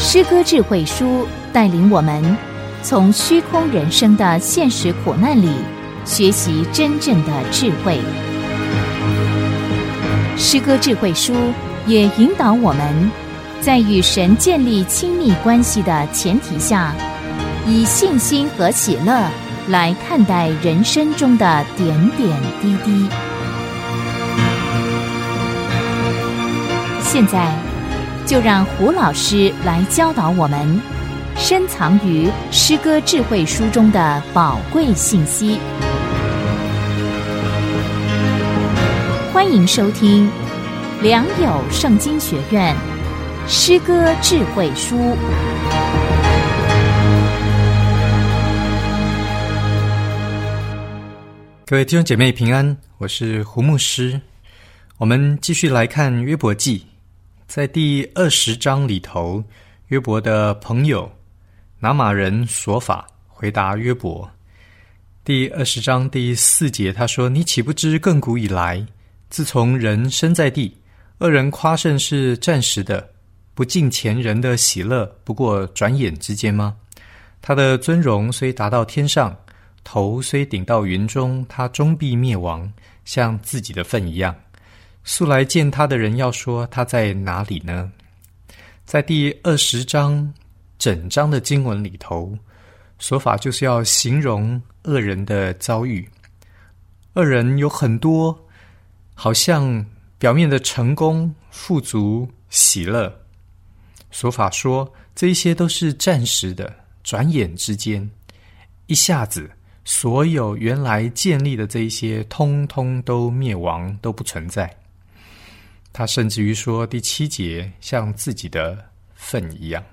诗歌智慧书带领我们从虚空人生的现实苦难里学习真正的智慧。诗歌智慧书也引导我们在与神建立亲密关系的前提下，以信心和喜乐来看待人生中的点点滴滴。现在就让胡老师来教导我们深藏于诗歌智慧书中的宝贵信息。欢迎收听良友圣经学院诗歌智慧书。 各位弟兄姐妹平安，我是胡牧师。我们继续来看约伯记，在第20章里头，约伯的朋友拿玛人所法回答约伯。第20章第4节他说，你岂不知亘古以来，自从人生在地，恶人夸胜是暂时的，不敬前人的喜乐不过转眼之间吗？他的尊荣虽达到天上，头虽顶到云中，他终必灭亡，像自己的份一样。素来见他的人要说，他在哪里呢？在第20章整章的经文里头，说法就是要形容恶人的遭遇。恶人有很多好像表面的成功、富足、喜乐，说法说这一些都是暂时的，转眼之间，一下子所有原来建立的这一些通通都灭亡，都不存在。他甚至于说第7节像自己的份一样。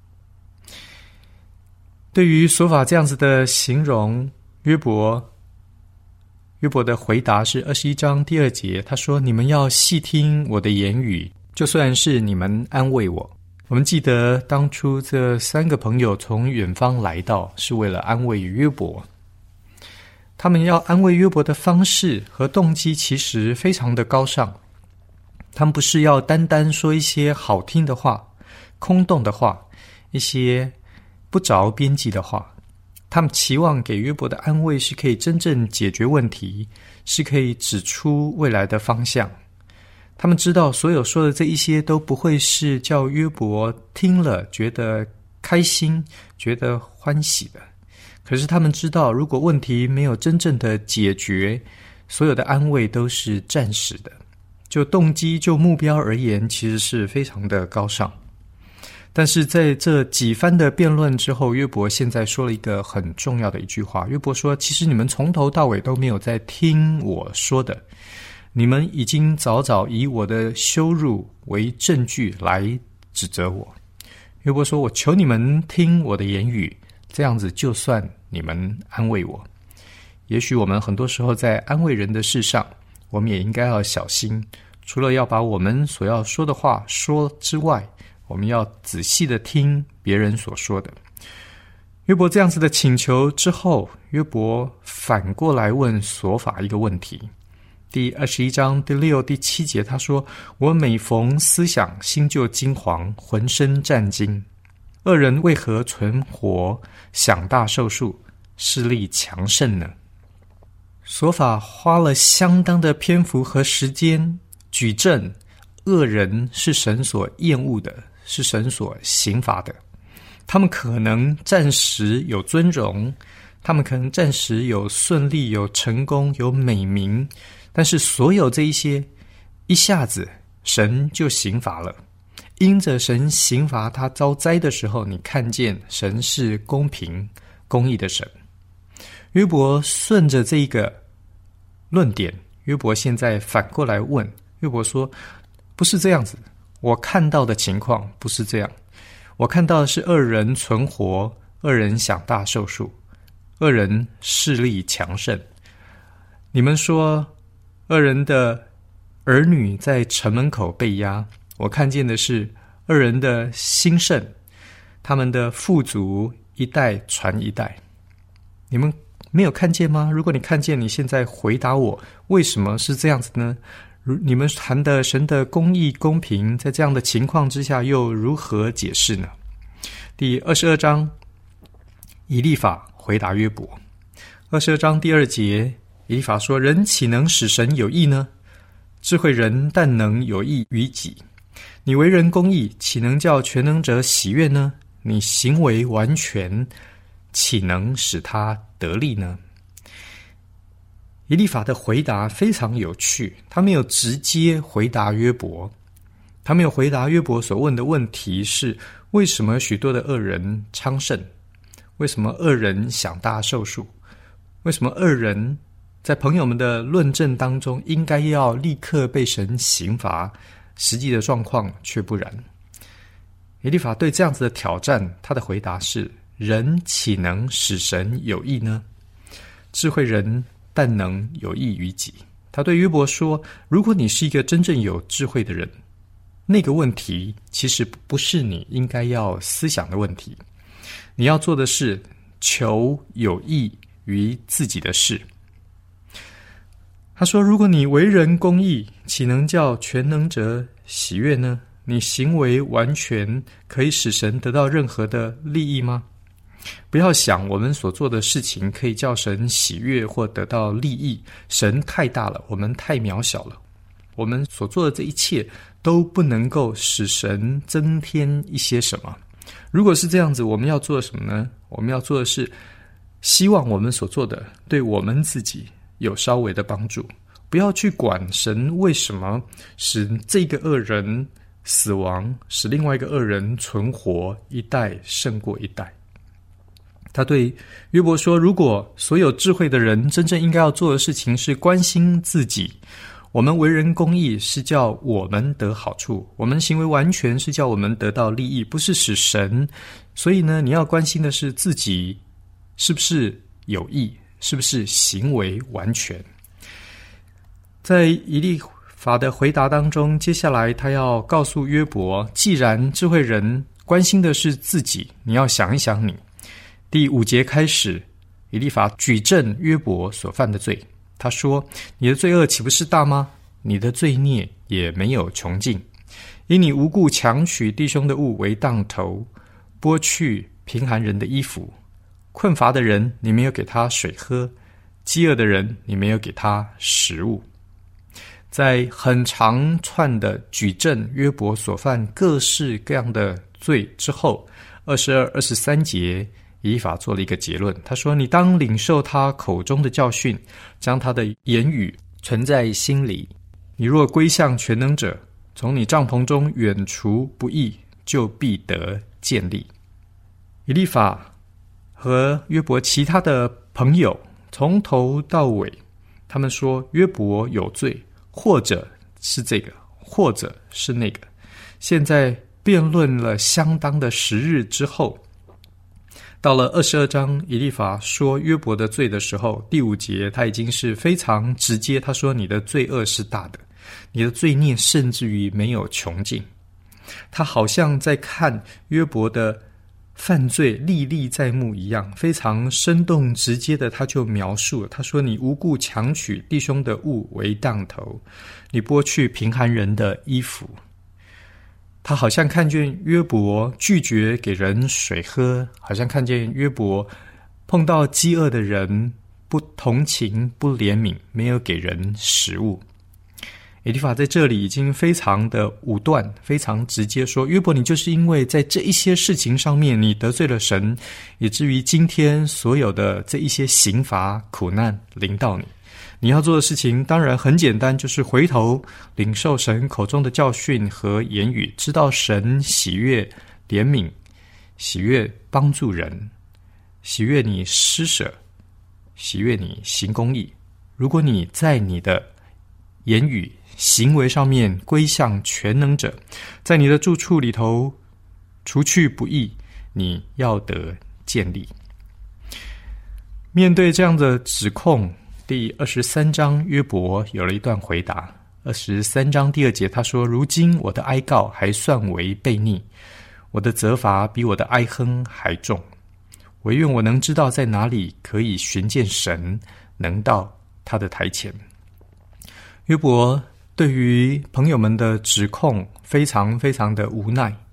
对于所法这样子的形容，约伯的回答是21章第2节，他说，你们要细听我的言语，就算是你们安慰我。我们记得当初这3个朋友从远方来到，是为了安慰约伯。他们要安慰约伯的方式和动机其实非常的高尚，他们不是要单单说一些好听的话、空洞的话，一些不着边际的话。他们期望给约伯的安慰是可以真正解决问题，是可以指出未来的方向。他们知道所有说的这一些都不会是叫约伯听了觉得开心、觉得欢喜的。可是他们知道，如果问题没有真正的解决，所有的安慰都是暂时的。就动机、就目标而言，其实是非常的高尚。但是在这几番的辩论之后，约伯现在说了一个很重要的一句话。约伯说，其实你们从头到尾都没有在听我说的，你们已经早早以我的羞辱为证据来指责我。约伯说，我求你们听我的言语，这样子就算你们安慰我。也许我们很多时候在安慰人的事上，我们也应该要小心，除了要把我们所要说的话说之外，我们要仔细的听别人所说的。约伯这样子的请求之后，约伯反过来问所法一个问题。第21章第6、第7节他说，我每逢思想，心就惊惶，浑身战惊。恶人为何存活，享大寿数，势力强盛呢？所法花了相当的篇幅和时间举证，恶人是神所厌恶的，是神所刑罚的。他们可能暂时有尊荣，他们可能暂时有顺利、有成功、有美名，但是所有这一些，一下子神就刑罚了。因着神刑罚他遭灾的时候，你看见神是公平公义的神。约伯顺着这一个论点，约伯现在反过来问，约伯说，不是这样子，我看到的情况不是这样。我看到的是恶人存活，恶人享大寿数，恶人势力强盛。你们说恶人的儿女在城门口被压，我看见的是恶人的兴盛，他们的富足一代传一代。你们没有看见吗？如果你看见，你现在回答我，为什么是这样子呢？你们谈的神的公义公平，在这样的情况之下又如何解释呢？ 第22章，以利法回答约伯。22章第2节，以利法说：人岂能使神有益呢？智慧人但能有益于己。你为人公义，岂能叫全能者喜悦呢？你行为完全，岂能使他得利呢？以利法的回答非常有趣，他没有直接回答约伯，他没有回答约伯所问的问题是：为什么许多的恶人昌盛？为什么恶人享大寿数？为什么恶人在朋友们的论证当中应该要立刻被神刑罚？实际的状况却不然。以利法对这样子的挑战，他的回答是：人岂能使神有益呢？智慧人但能有益于己。他对约伯说：如果你是一个真正有智慧的人，那个问题其实不是你应该要思想的问题，你要做的是求有益于自己的事。他说：如果你为人公义，岂能叫全能者喜悦呢？你行为完全，可以使神得到任何的利益吗？不要想我们所做的事情可以叫神喜悦或得到利益，神太大了，我们太渺小了。我们所做的这一切都不能够使神增添一些什么。如果是这样子，我们要做什么呢？我们要做的是希望我们所做的对我们自己有稍微的帮助，不要去管神为什么使这个恶人死亡，使另外一个恶人存活，一代胜过一代。他对约伯说：如果所有智慧的人真正应该要做的事情是关心自己，我们为人公义是叫我们得好处，我们行为完全是叫我们得到利益，不是使神。所以呢，你要关心的是自己是不是有益，是不是行为完全。在以利法的回答当中，接下来他要告诉约伯，既然智慧人关心的是自己，你要想一想你。第5节开始，以利法举证约伯所犯的罪。他说：你的罪恶岂不是大吗？你的罪孽也没有穷尽。因你无故强取弟兄的物为当头，剥去贫寒人的衣服，困乏的人你没有给他水喝，饥饿的人你没有给他食物。在很长串的举证约伯所犯各式各样的罪之后，22、23节以利法做了一个结论。他说：你当领受他口中的教训，将他的言语存在心里。你若归向全能者，从你帐篷中远除不义，就必得建立。以利法和约伯其他的朋友从头到尾，他们说约伯有罪，或者是这个，或者是那个。现在辩论了相当的时日之后，到了22章，以利法说约伯的罪的时候，第5节他已经是非常直接，他说你的罪恶是大的，你的罪孽甚至于没有穷尽。他好像在看约伯的犯罪历历在目一样，非常生动直接的他就描述了。他说你无故强取弟兄的物为当头，你剥去贫寒人的衣服。他好像看见约伯拒绝给人水喝，好像看见约伯碰到饥饿的人不同情不怜悯，没有给人食物。以利法在这里已经非常的武断，非常直接说，约伯你就是因为在这一些事情上面你得罪了神，以至于今天所有的这一些刑罚苦难临到你。你要做的事情当然很简单，就是回头领受神口中的教训和言语，知道神喜悦怜悯，喜悦帮助人，喜悦你施舍，喜悦你行公义。如果你在你的言语行为上面归向全能者，在你的住处里头除去不义，你要得建立。面对这样的指控，第23章约伯有了一段回答。23章第2节他说，如今我的哀告还算为悖逆，我的责罚比我的哀哼还重，唯愿我能知道在哪里可以寻见神，能到他的台前。约伯对于朋友们的指控非常非常的无奈，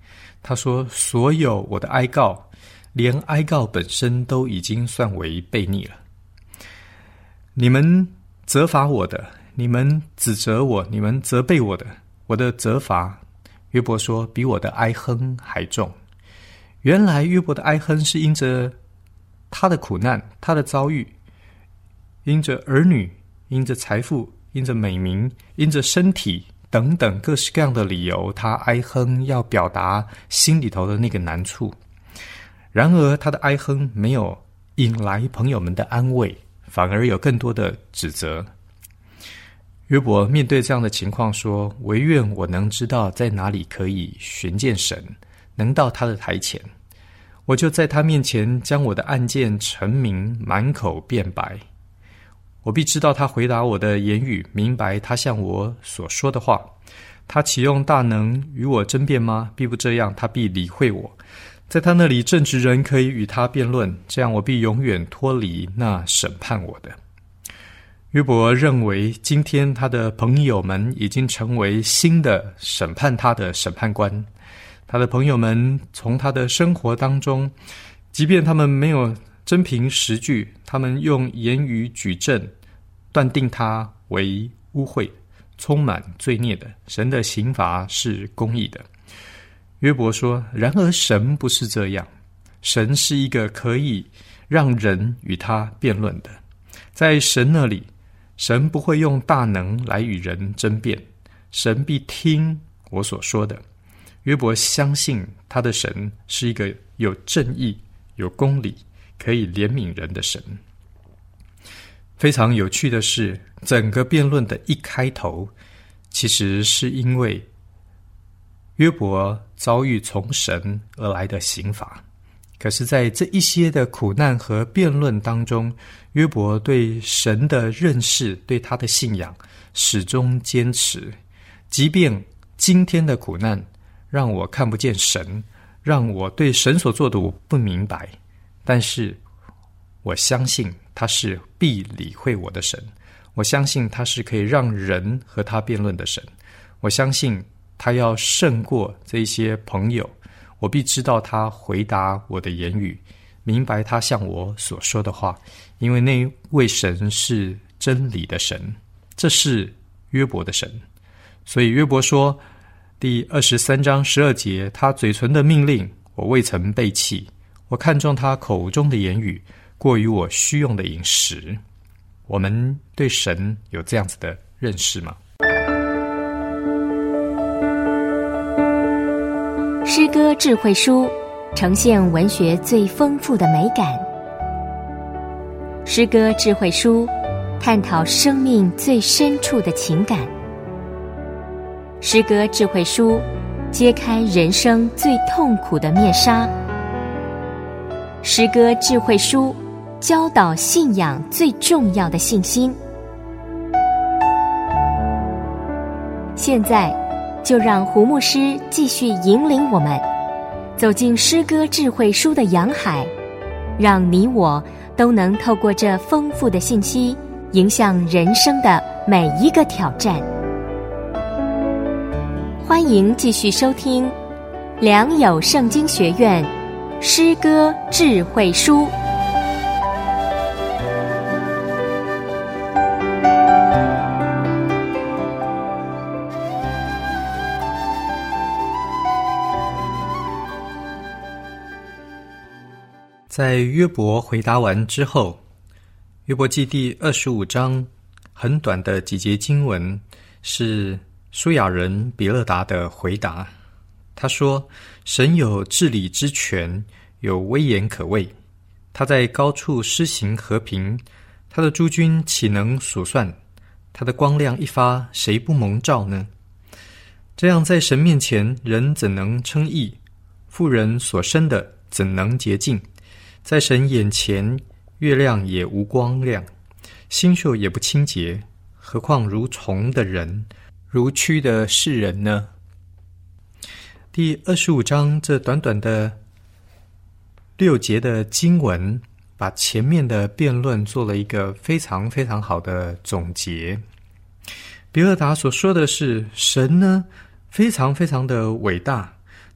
他说，所有我的哀告，连哀告本身都已经算为悖逆了。你们责罚我的，你们指责我，你们责备我的，我的责罚，约伯说，比我的哀哼还重。原来约伯的哀哼是因着他的苦难，他的遭遇，因着儿女，因着财富，因着美名，因着身体等等各式各样的理由，他哀哼要表达心里头的那个难处。然而他的哀哼没有引来朋友们的安慰，反而有更多的指责。约伯面对这样的情况说，唯愿我能知道在哪里可以寻见神，能到他的台前，我就在他面前将我的案件陈明，满口辩白。我必知道他回答我的言语，明白他向我所说的话。他岂用大能与我争辩吗？必不这样，他必理会我。在他那里正直人可以与他辩论，这样我必永远脱离那审判我的。约伯认为今天他的朋友们已经成为新的审判他的审判官。他的朋友们从他的生活当中，即便他们没有真凭实据，他们用言语举证，断定他为污秽、充满罪孽的，神的刑罚是公义的。约伯说，然而神不是这样，神是一个可以让人与他辩论的。在神那里，神不会用大能来与人争辩，神必听我所说的。约伯相信他的神是一个有正义、有公理、可以怜悯人的神。非常有趣的是，整个辩论的一开头，其实是因为约伯遭遇从神而来的刑罚。可是在这一些的苦难和辩论当中，约伯对神的认识，对他的信仰始终坚持。即便今天的苦难让我看不见神，让我对神所做的我不明白，但是我相信他是必理会我的神，我相信他是可以让人和他辩论的神，我相信他要胜过这些朋友，我必知道他回答我的言语，明白他向我所说的话，因为那位神是真理的神，这是约伯的神。所以约伯说，第23章12节，他嘴唇的命令我未曾背弃，我看重他口中的言语，过于我需用的饮食。我们对神有这样子的认识吗？ 诗歌智慧书呈现文学最丰富的美感。诗歌智慧书探讨生命最深处的情感。诗歌智慧书揭开人生最痛苦的面纱。诗歌智慧书教导信仰最重要的信心。现在就让胡牧师继续引领我们走进诗歌智慧书的洋海，让你我都能透过这丰富的信息，迎向人生的每一个挑战。欢迎继续收听良友圣经学院诗歌智慧书。 在约伯回答完之后，约伯记第25章很短的几节经文是书亚人比勒达的回答。他说，神有治理之权，有威严可畏，他在高处施行和平，他的诸军岂能数算？他的光亮一发，谁不蒙照呢？这样在神面前，人怎能称义？妇人所生的怎能洁净？在神眼前，月亮也无光亮，星宿也不清洁，何况如虫的人，如蛆的世人呢？第25章这短短的6节的经文，把前面的辩论做了一个非常非常好的总结。比勒达所说的是，神呢非常非常的伟大，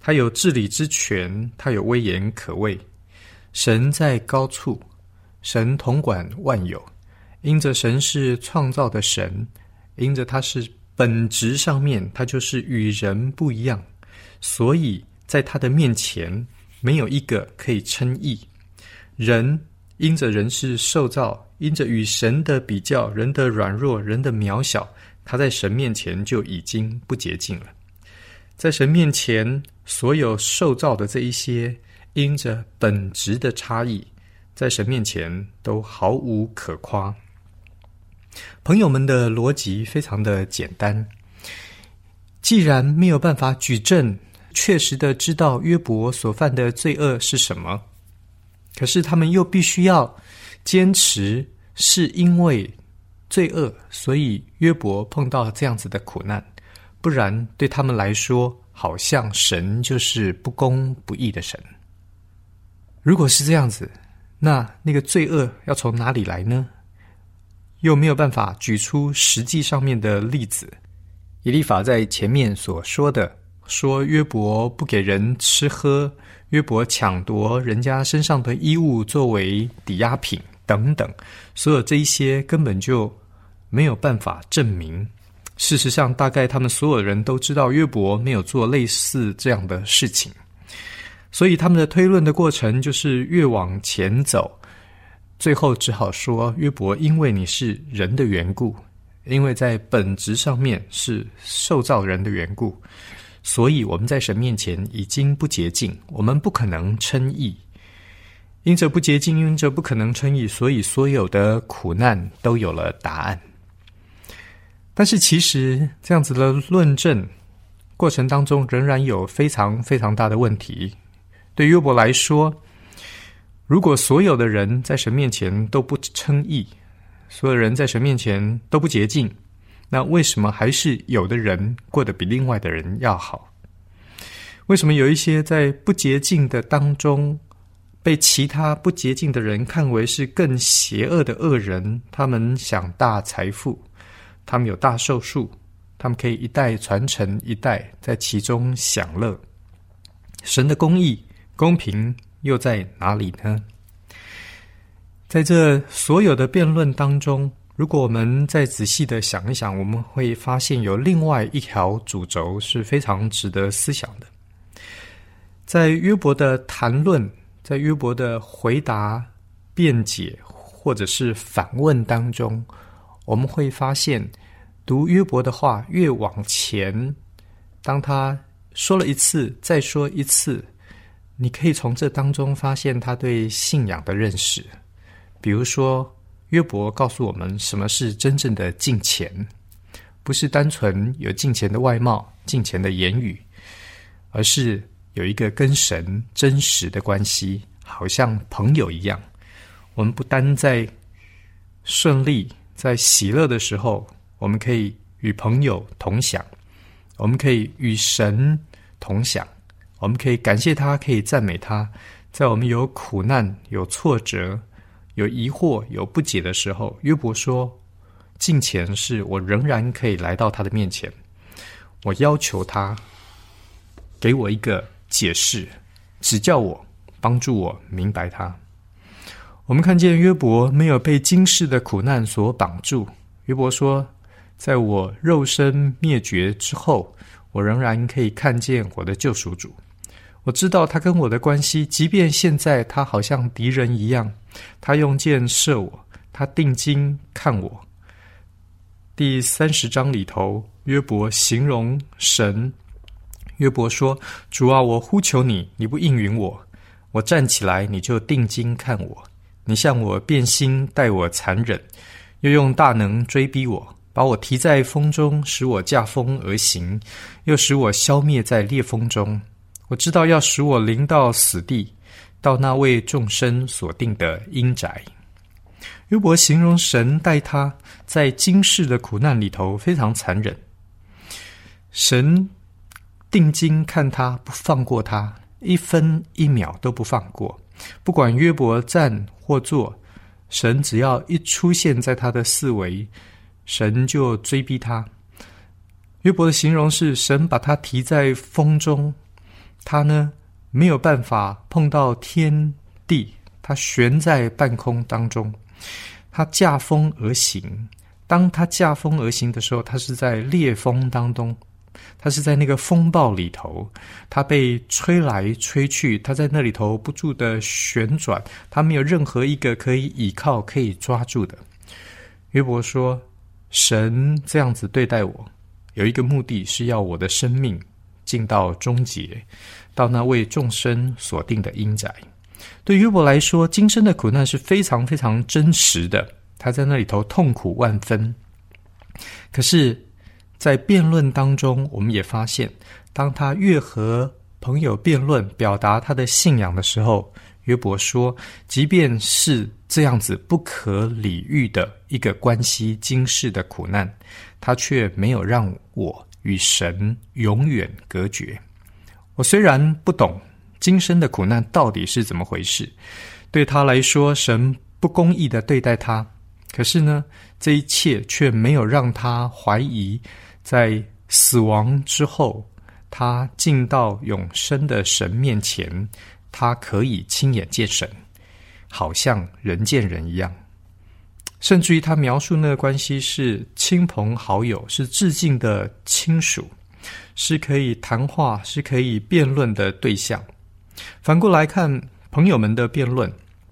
他有治理之权，他有威严可畏。神在高处，神统管万有。因着神是创造的神，因着他是本质上面，他就是与人不一样，所以在他的面前没有一个可以称义。人因着人是受造，因着与神的比较，人的软弱，人的渺小，他在神面前就已经不洁净了。在神面前，所有受造的这一些因着本质的差异，在神面前都毫无可夸。朋友们的逻辑非常的简单，既然没有办法举证确实的知道约伯所犯的罪恶是什么，可是他们又必须要坚持是因为罪恶，所以约伯碰到这样子的苦难，不然对他们来说好像神就是不公不义的神。如果是这样子，那个罪恶要从哪里来呢？又没有办法举出实际上面的例子。以利法在前面所说的，说约伯不给人吃喝，约伯抢夺人家身上的衣物作为抵押品等等，所有这一些根本就没有办法证明。事实上，大概他们所有人都知道约伯没有做类似这样的事情，所以他们的推论的过程就是越往前走，最后只好说约伯因为你是人的缘故，因为在本质上面是受造人的缘故，所以我们在神面前已经不洁净，我们不可能称义。因着不洁净，因着不可能称义，所以所有的苦难都有了答案。但是其实这样子的论证过程当中仍然有非常非常大的问题。对约伯来说，如果所有的人在神面前都不称义，所有人在神面前都不洁净，那为什么还是有的人过得比另外的人要好？为什么有一些在不洁净的当中被其他不洁净的人看为是更邪恶的恶人，他们享大财富，他们有大寿数，他们可以一代传承一代，在其中享乐。神的公义公平又在哪里呢？在这所有的辩论当中，如果我们再仔细的想一想，我们会发现有另外一条主轴是非常值得思想的。在约伯的谈论，在约伯的回答、辩解或者是反问当中，我们会发现读约伯的话越往前，当他说了一次再说一次，你可以从这当中发现他对信仰的认识。比如说，约伯告诉我们什么是真正的敬虔，不是单纯有敬虔的外貌、敬虔的言语，而是有一个跟神真实的关系，好像朋友一样。我们不单在顺利、在喜乐的时候，我们可以与朋友同享，我们可以与神同享，我们可以感谢他，可以赞美他。在我们有苦难、有挫折、有疑惑、有不解的时候，约伯说，敬虔是我仍然可以来到他的面前，我要求他给我一个解释，指教我，帮助我明白他。我们看见约伯没有被今世的苦难所绑住。约伯说，在我肉身灭绝之后，我仍然可以看见我的救赎主。我知道他跟我的关系，即便现在他好像敌人一样，他用箭射我，他定睛看我。第30章里头，约伯形容神。约伯说，主啊，我呼求你，你不应允我，我站起来，你就定睛看我。你向我变心，待我残忍，又用大能追逼我，把我提在风中，使我驾风而行，又使我消灭在烈风中。我知道要使我临到死地，到那为众生所定的阴宅。约伯形容神待他在今世的苦难里头非常残忍，神定睛看他，不放过他，一分一秒都不放过。不管约伯站或坐，神只要一出现在他的四围，神就追逼他。约伯的形容是，神把他提在风中， 他呢没有办法碰到天地，他悬在半空当中，他驾风而行。当他驾风而行的时候，他是在烈风当中，他是在那个风暴里头，他被吹来吹去，他在那里头不住的旋转，他没有任何一个可以倚靠可以抓住的。约伯说，神这样子对待我，有一个目的，是要我的生命进到终结，到那为众生所定的阴宅。对约伯来说，今生的苦难是非常非常真实的，他在那里头痛苦万分。可是在辩论当中，我们也发现，当他越和朋友辩论，表达他的信仰的时候，约伯说，即便是这样子不可理喻的一个关系，今世的苦难，他却没有让我与神永远隔绝。我虽然不懂今生的苦难到底是怎么回事，对他来说，神不公义的对待他，可是呢，这一切却没有让他怀疑，在死亡之后，他进到永生的神面前，他可以亲眼见神，好像人见人一样。甚至于他描述那个关系是亲朋好友，是至近的亲属，是可以谈话，是可以辩论的对象。反过来看朋友们的辩论，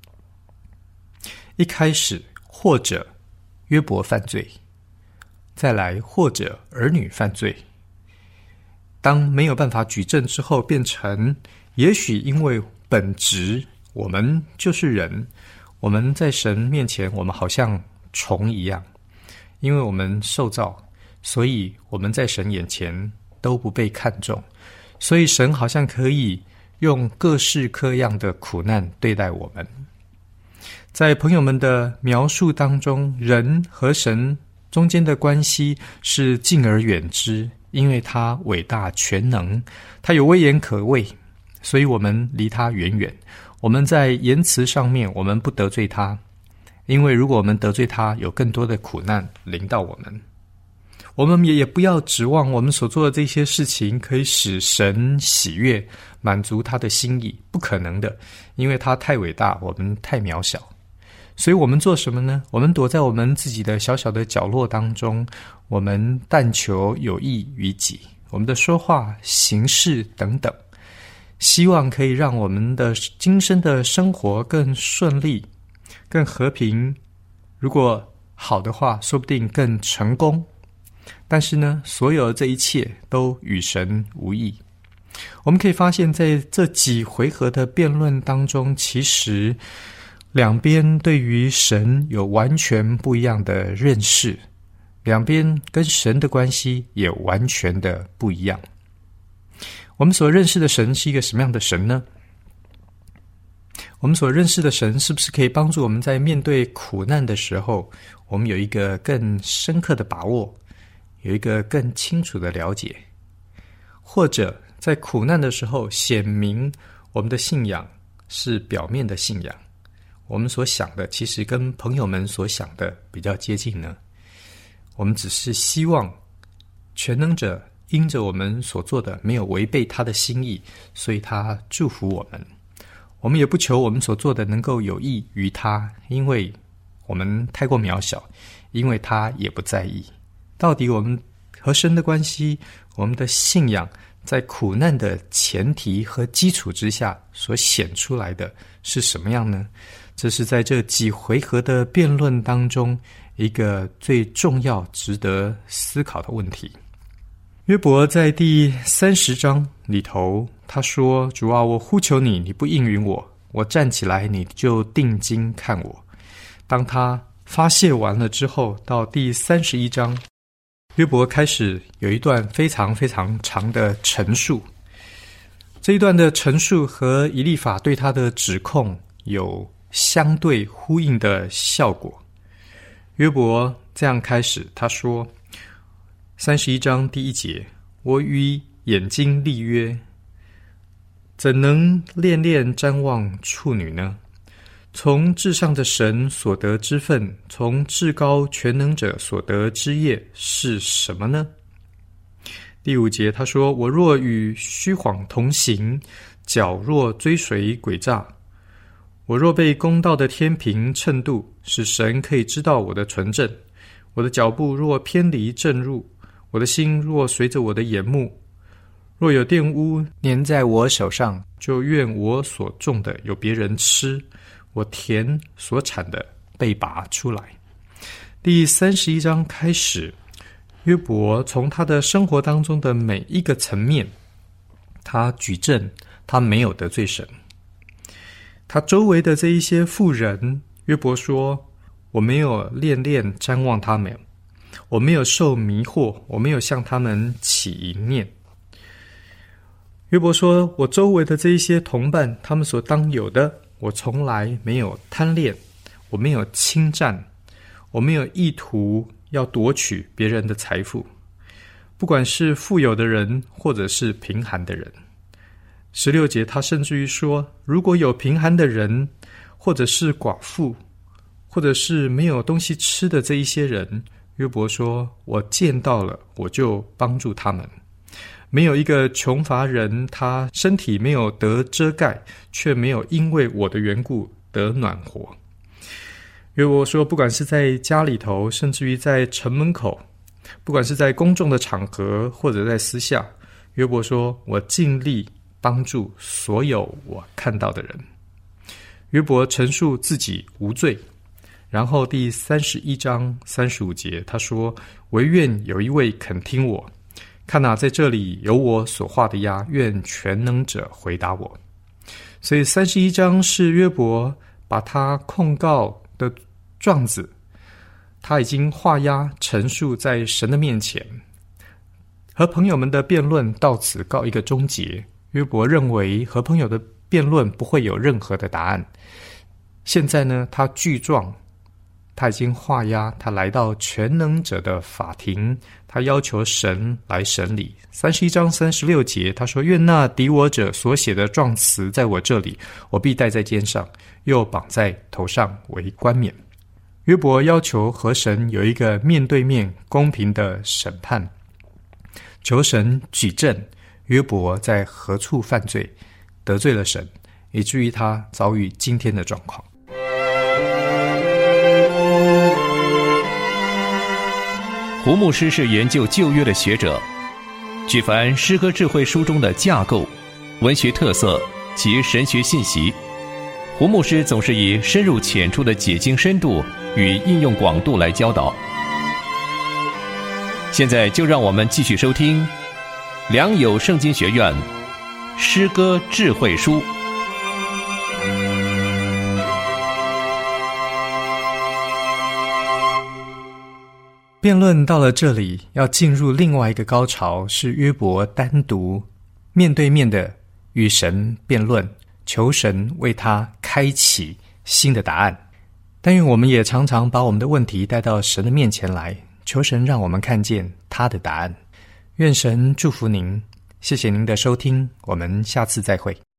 一开始或者约伯犯罪，再来或者儿女犯罪，当没有办法举证之后，变成也许因为本质我们就是人，我们在神面前我们好像虫一样，因为我们受造，所以我们在神眼前都不被看重，所以神好像可以用各式各样的苦难对待我们。在朋友们的描述当中，人和神中间的关系是敬而远之，因为他伟大全能，他有威严可畏，所以我们离他远远。我们在言辞上面我们不得罪他，因为如果我们得罪他，有更多的苦难临到我们。我们也不要指望我们所做的这些事情可以使神喜悦，满足他的心意，不可能的，因为他太伟大，我们太渺小。所以我们做什么呢？我们躲在我们自己的小小的角落当中，我们但求有益于己，我们的说话行事等等，希望可以让我们的今生的生活更顺利，更和平，如果好的话，说不定更成功。但是呢，所有这一切都与神无异。我们可以发现，在这几回合的辩论当中，其实两边对于神有完全不一样的认识，两边跟神的关系也完全的不一样。我们所认识的神是一个什么样的神呢？我们所认识的神是不是可以帮助我们在面对苦难的时候，我们有一个更深刻的把握，有一个更清楚的了解，或者在苦难的时候显明我们的信仰是表面的信仰，我们所想的其实跟朋友们所想的比较接近呢？我们只是希望全能者因着我们所做的没有违背他的心意，所以他祝福我们。我们也不求我们所做的能够有益于他，因为我们太过渺小，因为他也不在意。到底我们和神的关系，我们的信仰在苦难的前提和基础之下所显出来的是什么样呢？这是在这几回合的辩论当中一个最重要值得思考的问题。约伯在第30章里头，他说，主啊，我呼求你，你不应允我，我站起来，你就定睛看我。当他发泄完了之后，到第31章，约伯开始有一段非常非常长的陈述。这一段的陈述和以利法对他的指控有相对呼应的效果。约伯这样开始，他说31章第1节，我与眼睛立约，怎能恋恋瞻望处女呢？从至上的神所得之分，从至高全能者所得之业是什么呢？ 第5节他说，我若与虚谎同行，脚若追随诡诈，我若被公道的天平称度，使神可以知道我的纯正，我的脚步若偏离正路，我的心若随着我的眼目，若有玷污粘在我手上，就愿我所种的有别人吃，我田所产的被拔出来。第31章开始，约伯从他的生活当中的每一个层面，他举证他没有得罪神。他周围的这一些妇人，约伯说，我没有恋恋瞻望他们，我没有受迷惑，我没有向他们起淫念。约伯说，我周围的这一些同伴，他们所当有的，我从来没有贪恋，我没有侵占，我没有意图要夺取别人的财富，不管是富有的人或者是贫寒的人。16节他甚至于说，如果有贫寒的人，或者是寡妇，或者是没有东西吃的这一些人，约伯说，我见到了，我就帮助他们。没有一个穷乏人，他身体没有得遮盖，却没有因为我的缘故得暖和。约伯说，不管是在家里头，甚至于在城门口，不管是在公众的场合或者在私下，约伯说，我尽力帮助所有我看到的人。约伯陈述自己无罪，然后第31章35节他说，惟愿有一位肯听我，看哪，在这里有我所画的押，愿全能者回答我。所以31章是约伯把他控告的状子，他已经画押陈述在神的面前，和朋友们的辩论到此告一个终结。约伯认为和朋友的辩论不会有任何的答案，现在呢，他具状，他已经画押，他来到全能者的法庭，他要求神来审理。31章36节他说，愿那敌我者所写的状词在我这里，我必戴在肩上，又绑在头上为冠冕。约伯要求和神有一个面对面公平的审判，求神举证约伯在何处犯罪，得罪了神，以至于他遭遇今天的状况。 胡牧师是研究旧约的学者，举凡诗歌智慧书中的架构、文学特色及神学信息，胡牧师总是以深入浅出的解经深度与应用广度来教导。现在就让我们继续收听良友圣经学院诗歌智慧书。 辩论到了这里，要进入另外一个高潮，是约伯单独面对面的与神辩论，求神为他开启新的答案。但愿我们也常常把我们的问题带到神的面前来，求神让我们看见他的答案。愿神祝福您，谢谢您的收听，我们下次再会。